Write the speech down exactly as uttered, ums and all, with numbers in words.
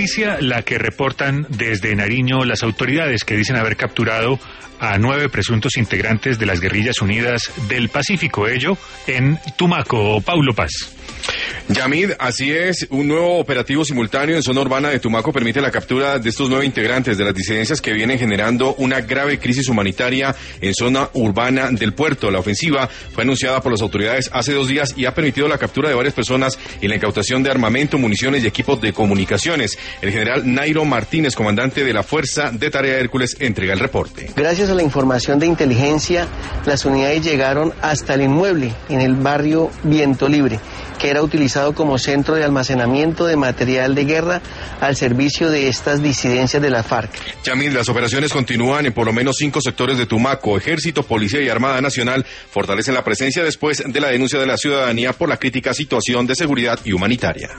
noticia la que reportan desde Nariño las autoridades, que dicen haber capturado a nueve presuntos integrantes de las Guerrillas Unidas del Pacífico, ello en Tumaco. Paulo Paz. Yamid, así es, un nuevo operativo simultáneo en zona urbana de Tumaco permite la captura de estos nueve integrantes de las disidencias que vienen generando una grave crisis humanitaria en zona urbana del puerto. La ofensiva fue anunciada por las autoridades hace dos días y ha permitido la captura de varias personas y la incautación de armamento, municiones y equipos de comunicaciones. El general Nairo Martínez, comandante de la Fuerza de Tarea Hércules, entrega el reporte. Gracias a la información de inteligencia, las unidades llegaron hasta el inmueble en el barrio Viento Libre, que era utilizado como centro de almacenamiento de material de guerra al servicio de estas disidencias de la FARC. Yamid, las operaciones continúan en por lo menos cinco sectores de Tumaco. Ejército, Policía y Armada Nacional fortalecen la presencia después de la denuncia de la ciudadanía por la crítica situación de seguridad y humanitaria.